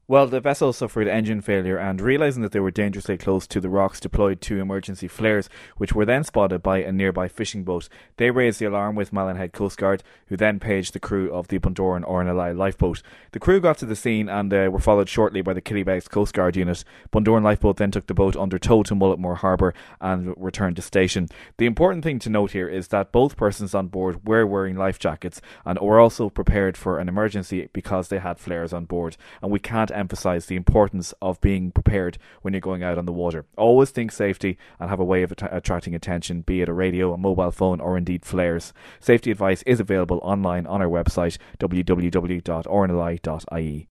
Well, the vessel suffered engine failure, and realizing that they were dangerously close to the rocks, deployed two emergency flares, which were then spotted by a nearby fishing boat. They raised the alarm with Malin Coast Guard, who then paged the crew of the Bundoran Ornelai lifeboat. The crew got to the scene and were followed shortly by the Killybegs Coast Guard unit. Bundoran lifeboat then took the boat under tow to Mulletmore Harbour and returned to station. The important thing to note here is that both persons on board were wearing life jackets and were also prepared for an emergency because they had flares on board. And we can't emphasize the importance of being prepared when you're going out on the water. Always think safety and have a way of attracting attention, be it a radio, a mobile phone, or indeed flares. Safety advice is available online on our website www.ornelai.ie.